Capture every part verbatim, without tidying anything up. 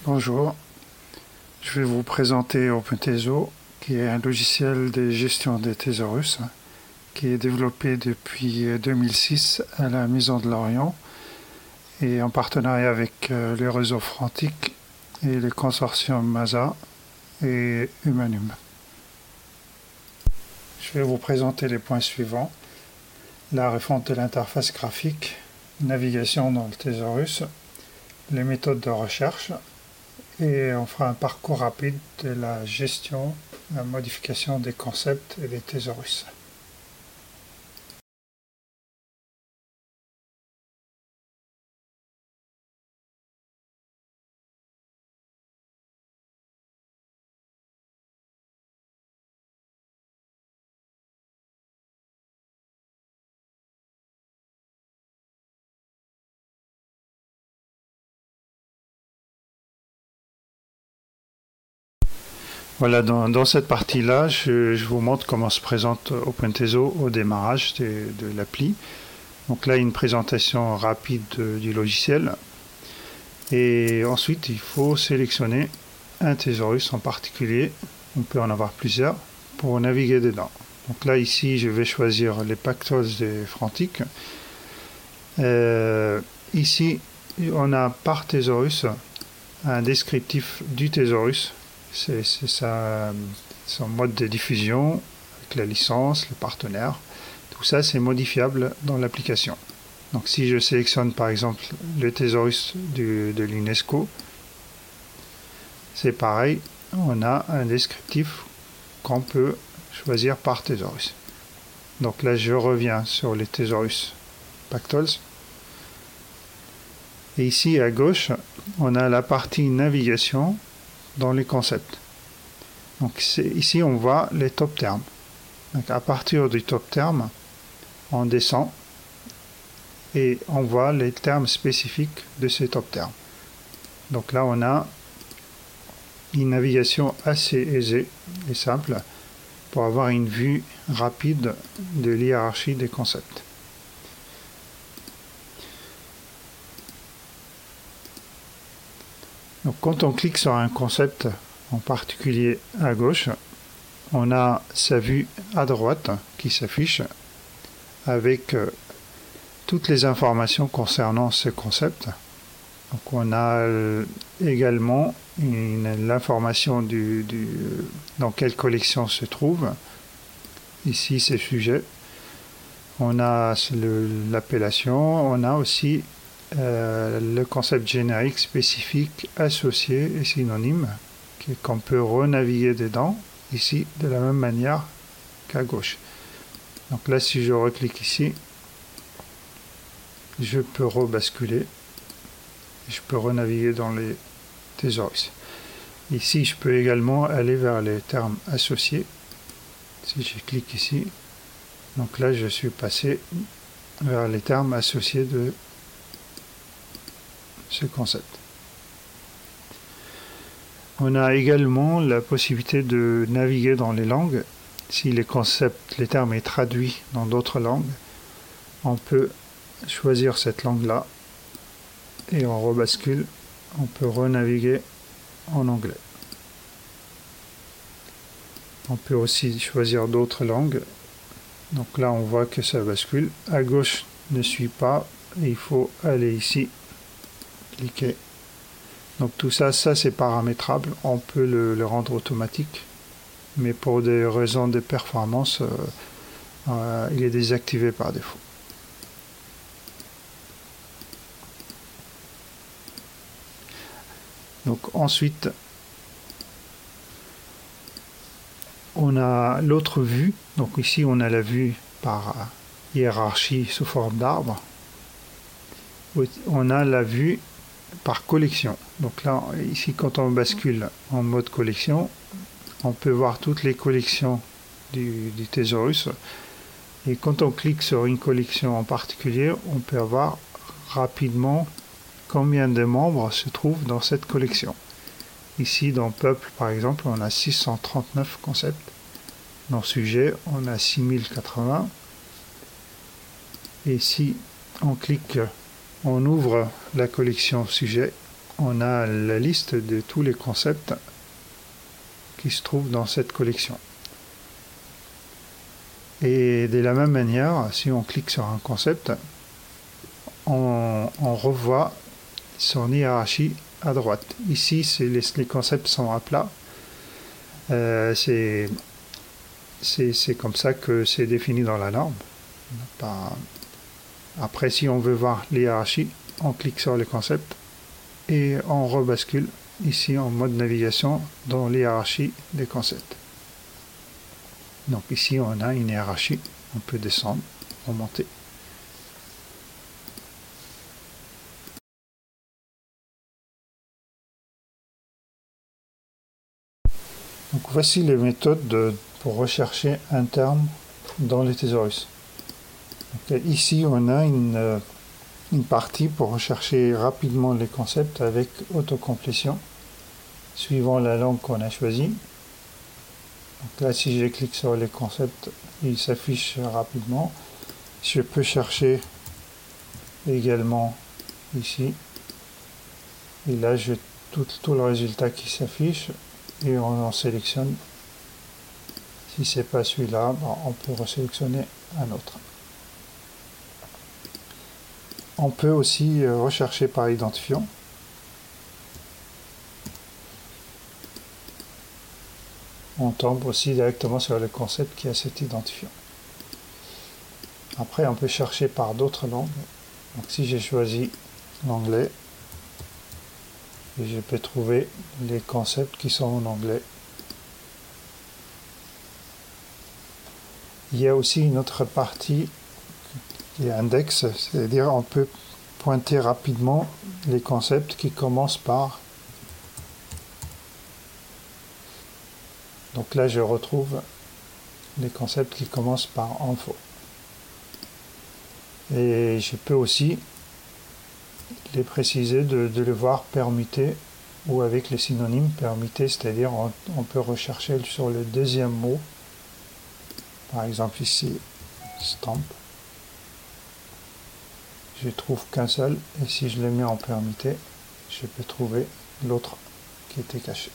Bonjour, je vais vous présenter OpenThésor, qui est un logiciel de gestion des thésaurus, qui est développé depuis deux mille six à la Maison de l'Orient et en partenariat avec le réseau Frantic et les consortiums MASA et Humanum. Je vais vous présenter les points suivants: la refonte de l'interface graphique, navigation dans le thésaurus, les méthodes de recherche, et on fera un parcours rapide de la gestion, la modification des concepts et des thésaurus. Voilà, dans, dans cette partie-là, je, je vous montre comment se présente OpenThésor au démarrage de, de l'appli. Donc là, une présentation rapide de, du logiciel. Et ensuite, il faut sélectionner un thésaurus en particulier. On peut en avoir plusieurs pour naviguer dedans. Donc là, ici, je vais choisir les pactols de Frantic. Euh, ici, on a par thésaurus un descriptif du thésaurus. C'est son mode de diffusion, avec la licence, le partenaire. Tout ça, c'est modifiable dans l'application. Donc si je sélectionne par exemple le thésaurus du, de l'UNESCO, c'est pareil, on a un descriptif qu'on peut choisir par thésaurus. Donc là, je reviens sur les thésaurus Pactols. Et ici, à gauche, on a la partie navigation dans les concepts. Donc ici, on voit les top termes. Donc à partir du top terme, on descend et on voit les termes spécifiques de ces top termes. Donc là, on a une navigation assez aisée et simple pour avoir une vue rapide de l'hiérarchie des concepts. Donc, quand on clique sur un concept en particulier à gauche, on a sa vue à droite qui s'affiche avec euh, toutes les informations concernant ce concept. Donc, on a euh, également l'information du, du, dans quelle collection se trouve. Ici, c'est sujet. On a l'appellation, on a aussi Euh, le concept générique spécifique associé et synonyme qu'on peut renaviguer dedans ici de la même manière qu'à gauche. Donc là, si je reclique ici, je peux rebasculer, je peux renaviguer dans les thésaurus. Ici, je peux également aller vers les termes associés. Si je clique ici, donc là, je suis passé vers les termes associés de ce concept. On a également la possibilité de naviguer dans les langues. Si les concepts, les termes est traduit dans d'autres langues, on peut choisir cette langue-là et on rebascule. On peut renaviguer en anglais. On peut aussi choisir d'autres langues. Donc là, on voit que ça bascule. À gauche ne suit pas. Et il faut aller ici. Cliquer. Donc tout ça, ça c'est paramétrable, on peut le, le rendre automatique, mais pour des raisons de performance, euh, euh, il est désactivé par défaut. Donc ensuite, on a l'autre vue. Donc ici, on a la vue par hiérarchie sous forme d'arbre. On a la vue par collection. Donc là, ici, quand on bascule en mode collection, on peut voir toutes les collections du, du thésaurus. Et quand on clique sur une collection en particulier, on peut voir rapidement combien de membres se trouvent dans cette collection. Ici, dans Peuple, par exemple, on a six cent trente-neuf concepts. Dans Sujet, on a six mille quatre-vingts. Et si on clique, on ouvre la collection Sujet, on a la liste de tous les concepts qui se trouvent dans cette collection. Et de la même manière, si on clique sur un concept, on, on revoit son hiérarchie à droite. Ici, les, les concepts sont à plat. Euh, c'est comme ça que c'est défini dans la norme. Après, si on veut voir l'hiérarchie, on clique sur le concept et on rebascule ici en mode navigation dans l'hiérarchie des concepts. Donc ici, on a une hiérarchie. On peut descendre, remonter. Donc voici les méthodes de, pour rechercher un terme dans le thésaurus. Donc, ici, on a une, une partie pour rechercher rapidement les concepts avec autocomplétion, suivant la langue qu'on a choisie. Donc là, si je clique sur les concepts, ils s'affichent rapidement. Je peux chercher également ici. Et là, j'ai tout, tout le résultat qui s'affiche et on en sélectionne. Si c'est pas celui-là, bon, on peut resélectionner un autre. On peut aussi rechercher par identifiant. On tombe aussi directement sur le concept qui a cet identifiant. Après, on peut chercher par d'autres langues. Donc si j'ai choisi l'anglais, je peux trouver les concepts qui sont en anglais. Il y a aussi une autre partie qui est index, c'est-à-dire on peut pointer rapidement les concepts qui commencent par. Donc là, je retrouve les concepts qui commencent par info. Et je peux aussi les préciser, de, de les voir permutés ou avec les synonymes permutés, c'est-à-dire on, on peut rechercher sur le deuxième mot. Par exemple ici, stamp. Je trouve qu'un seul, et si je le mets en permuté, je peux trouver l'autre qui était caché.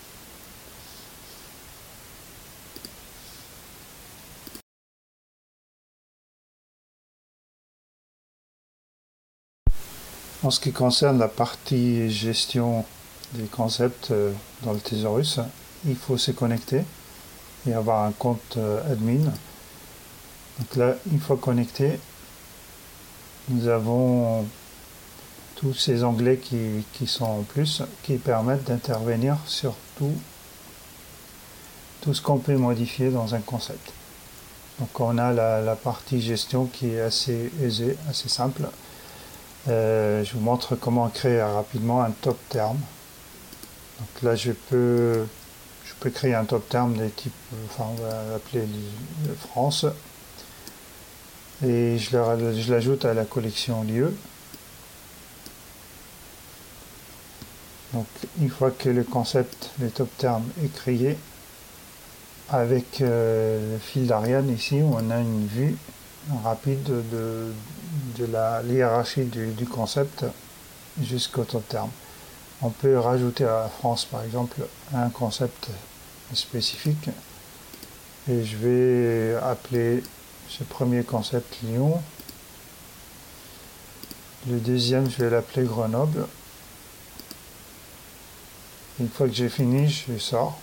En ce qui concerne la partie gestion des concepts dans le thésaurus, il faut se connecter et avoir un compte admin. Donc là, une fois connecté, nous avons tous ces onglets qui, qui sont en plus, qui permettent d'intervenir sur tout, tout ce qu'on peut modifier dans un concept. Donc on a la, la partie gestion qui est assez aisée, assez simple. Euh, je vous montre comment créer rapidement un top terme. Donc là, je peux, je peux créer un top terme de type, enfin on va l'appeler France, et je l'ajoute à la collection lieu. Donc une fois que le concept, le top terme est créé, avec euh, le fil d'Ariane ici, on a une vue rapide de, de, de la hiérarchie du, du concept jusqu'au top terme. On peut rajouter à France par exemple un concept spécifique et je vais appeler ce premier concept Lyon. Le deuxième, je vais l'appeler Grenoble. Une fois que j'ai fini, je sors.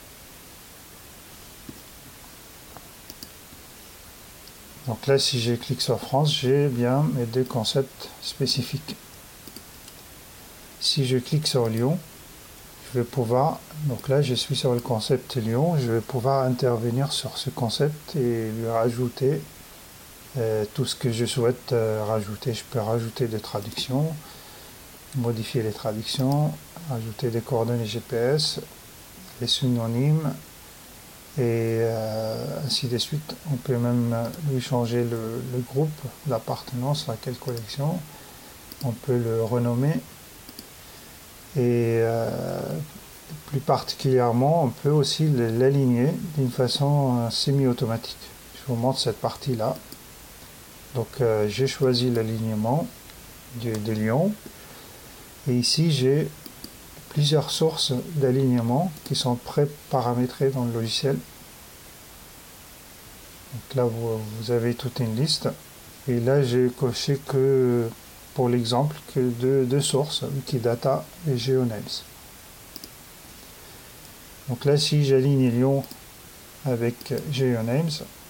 Donc là, si je clique sur France, j'ai bien mes deux concepts spécifiques. Si je clique sur Lyon, je vais pouvoir, donc là je suis sur le concept Lyon, je vais pouvoir intervenir sur ce concept et lui rajouter euh, tout ce que je souhaite euh, rajouter. Je peux rajouter des traductions, modifier les traductions, ajouter des coordonnées G P S, les synonymes, et euh, ainsi de suite. On peut même lui changer le, le groupe, l'appartenance à quelle collection. On peut le renommer. Et euh, plus particulièrement, on peut aussi l'aligner d'une façon euh, semi-automatique. Je vous montre cette partie-là. Donc euh, j'ai choisi l'alignement de, de Lyon. Et ici, j'ai plusieurs sources d'alignement qui sont pré-paramétrées dans le logiciel. Donc là, vous, vous avez toute une liste. Et là, j'ai coché que, pour l'exemple, que deux, deux sources, Wikidata et GeoNames. Donc là, si j'aligne Lyon avec GeoNames,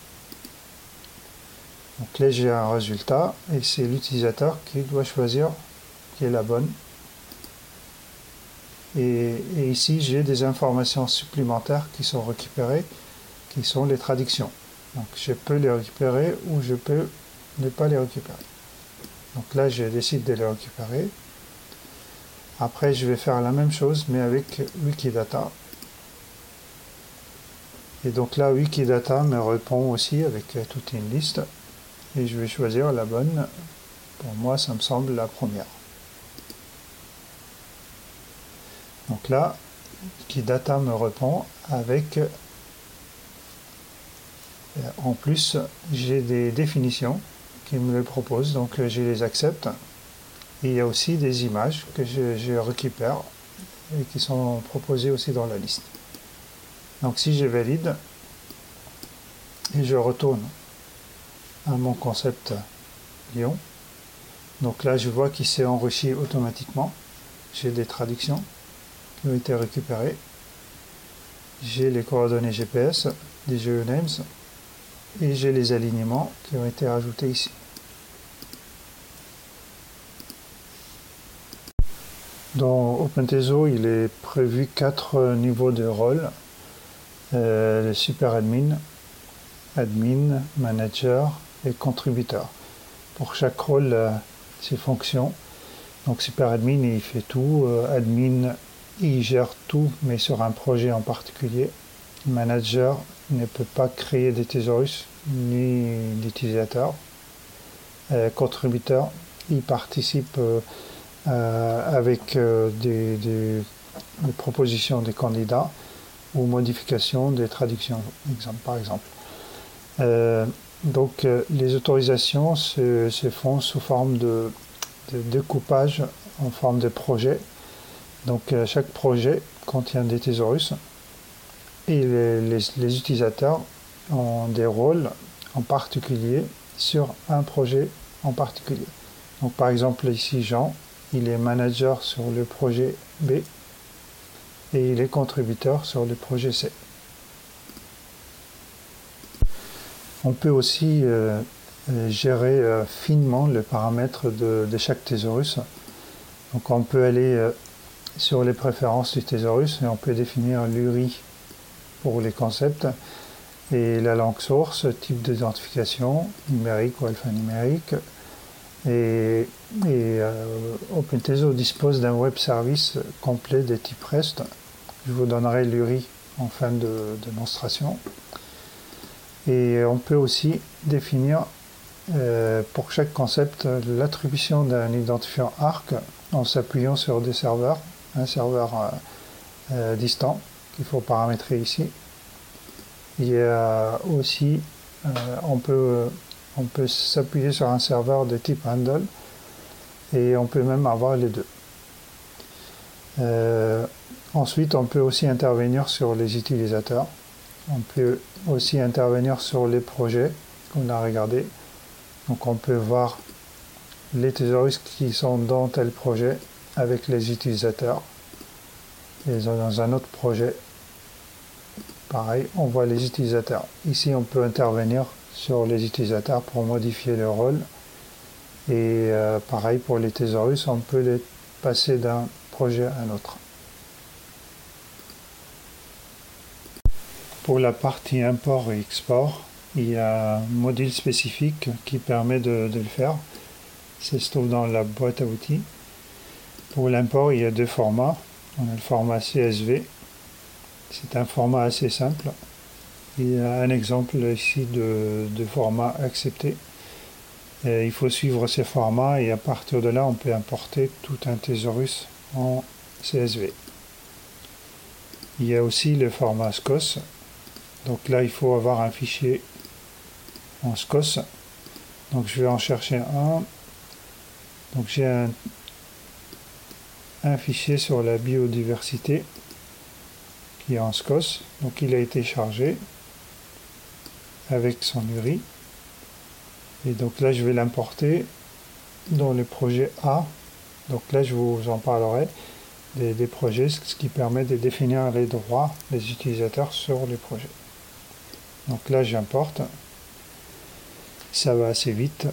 donc là, j'ai un résultat et c'est l'utilisateur qui doit choisir qui est la bonne. Et, et ici, j'ai des informations supplémentaires qui sont récupérées, qui sont les traductions. Donc, je peux les récupérer ou je peux ne pas les récupérer. Donc là, je décide de les récupérer. Après, je vais faire la même chose, mais avec Wikidata. Et donc là, Wikidata me répond aussi avec toute une liste. Et je vais choisir la bonne. Pour moi, ça me semble la première. Donc là, Wikidata me répond avec... En plus, j'ai des définitions qui me les proposent, donc je les accepte. Et il y a aussi des images que je, je récupère et qui sont proposées aussi dans la liste. Donc si je valide, et je retourne à mon concept Lyon, donc là je vois qu'il s'est enrichi automatiquement. J'ai des traductions qui ont été récupérées. J'ai les coordonnées G P S, des GeoNames, et j'ai les alignements qui ont été rajoutés ici. Dans OpenTeso, il est prévu quatre niveaux de rôle. Euh, le super admin, admin, manager et contributeur. Pour chaque rôle, euh, ses fonctions. Donc super admin, il fait tout. Euh, admin, il gère tout, mais sur un projet en particulier. Manager ne peut pas créer des thésaurus ni d'utilisateurs. Euh, contributeur, il participe euh, euh, avec euh, des, des, des propositions des candidats ou modifications des traductions, exemple, par exemple. Euh, donc euh, les autorisations se, se font sous forme de, de découpage en forme de projet. Donc euh, chaque projet contient des thésaurus et les, les, les utilisateurs ont des rôles en particulier sur un projet en particulier. Donc par exemple ici Jean, il est manager sur le projet B et il est contributeur sur le projet C. On peut aussi euh, gérer euh, finement le paramètre de, de chaque thésaurus. Donc on peut aller euh, sur les préférences du thésaurus et on peut définir l'U R I pour les concepts et la langue source, type d'identification, numérique ou alphanumérique. Et, et euh, OpenTeso dispose d'un web service complet de type REST. Je vous donnerai l'U R I en fin de démonstration. Et on peut aussi définir euh, pour chaque concept l'attribution d'un identifiant ARC en s'appuyant sur des serveurs, un serveur euh, euh, distant qu'il faut paramétrer ici. Il y a aussi, euh, on peut, on peut s'appuyer sur un serveur de type handle et on peut même avoir les deux. Euh, ensuite, on peut aussi intervenir sur les utilisateurs. On peut aussi intervenir sur les projets qu'on a regardé. Donc on peut voir les thésaurus qui sont dans tel projet avec les utilisateurs. Et dans un autre projet, pareil, on voit les utilisateurs. Ici, on peut intervenir sur les utilisateurs pour modifier le rôle. Et euh, pareil pour les thésaurus, on peut les passer d'un projet à un autre. Pour la partie import et export, il y a un module spécifique qui permet de, de le faire. Ça se trouve dans la boîte à outils. Pour l'import, il y a deux formats. On a le format C S V. C'est un format assez simple. Il y a un exemple ici de, de format accepté. Et il faut suivre ces formats et à partir de là, on peut importer tout un thésaurus en C S V. Il y a aussi le format S C O S. Donc là, il faut avoir un fichier en S C O S. Donc je vais en chercher un. Donc j'ai un, un fichier sur la biodiversité qui est en S C O S. Donc il a été chargé avec son U R I. Et donc là, je vais l'importer dans le projet A. Donc là, je vous en parlerai des, des projets, ce qui permet de définir les droits des utilisateurs sur les projets. Donc là, j'importe. Ça va assez vite.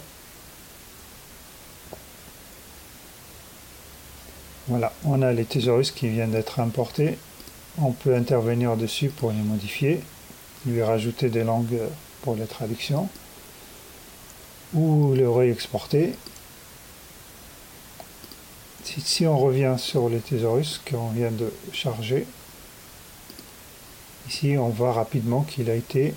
Voilà, on a les thésaurus qui viennent d'être importés. On peut intervenir dessus pour les modifier, lui rajouter des langues pour les traductions, ou le réexporter. Si, si on revient sur les thésaurus qu'on vient de charger, ici on voit rapidement qu'il a été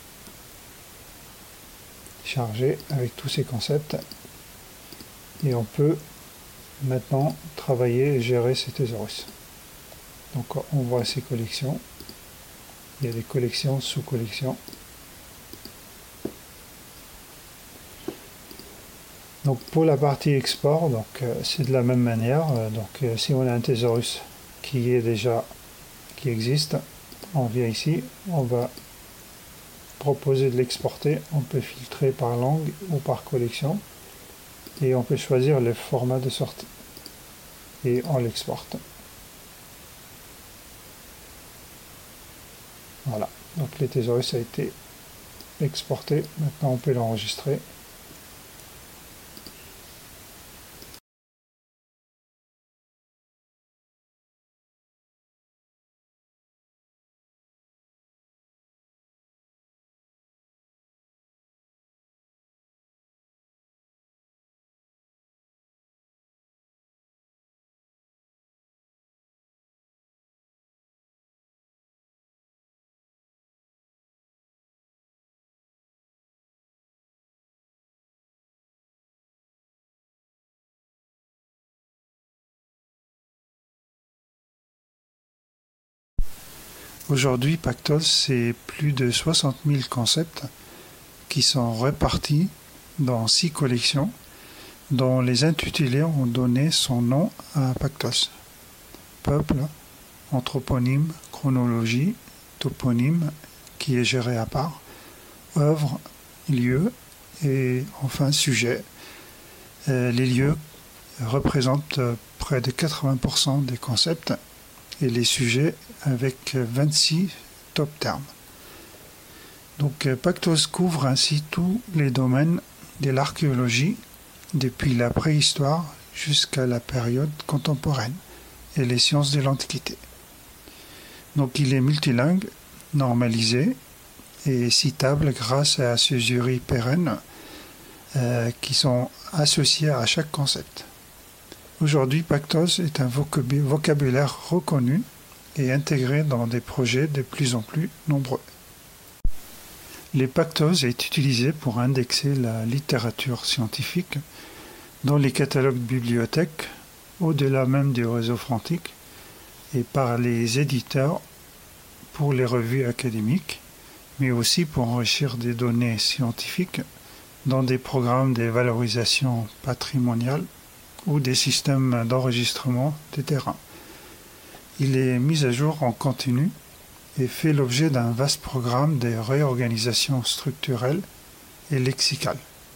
chargé avec tous ces concepts, et on peut maintenant travailler et gérer ces thésaurus. Donc on voit ces collections, il y a des collections, sous-collections. Donc pour la partie export, donc euh, c'est de la même manière. Euh, donc euh, si on a un thésaurus qui est déjà qui existe, on vient ici, on va proposer de l'exporter. On peut filtrer par langue ou par collection, et on peut choisir le format de sortie et on l'exporte. Voilà, donc le thésaurus a été exporté. Maintenant on peut l'enregistrer. Aujourd'hui, Pactos, c'est plus de soixante mille concepts qui sont répartis dans six collections, dont les intitulés ont donné son nom à Pactos. Peuple, anthroponyme, chronologie, toponyme, qui est géré à part, œuvre, lieu, et enfin sujet. Euh, les lieux représentent près de quatre-vingts pour cent des concepts, et les sujets avec vingt-six top termes. Donc Pactos couvre ainsi tous les domaines de l'archéologie, depuis la préhistoire jusqu'à la période contemporaine et les sciences de l'Antiquité. Donc il est multilingue, normalisé et citable grâce à ces jurys pérennes euh, qui sont associés à chaque concept. Aujourd'hui, Pactos est un vocabulaire reconnu et intégré dans des projets de plus en plus nombreux. Les Pactos est utilisé pour indexer la littérature scientifique dans les catalogues de bibliothèques, au-delà même du réseau Frantic, et par les éditeurs pour les revues académiques, mais aussi pour enrichir des données scientifiques dans des programmes de valorisation patrimoniale ou des systèmes d'enregistrement des terrains. Il est mis à jour en continu et fait l'objet d'un vaste programme de réorganisation structurelle et lexicale.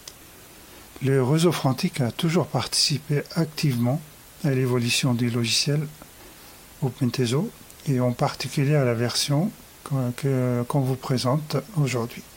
Le réseau Frantic a toujours participé activement à l'évolution du logiciel OpenTeso et en particulier à la version qu'on vous présente aujourd'hui.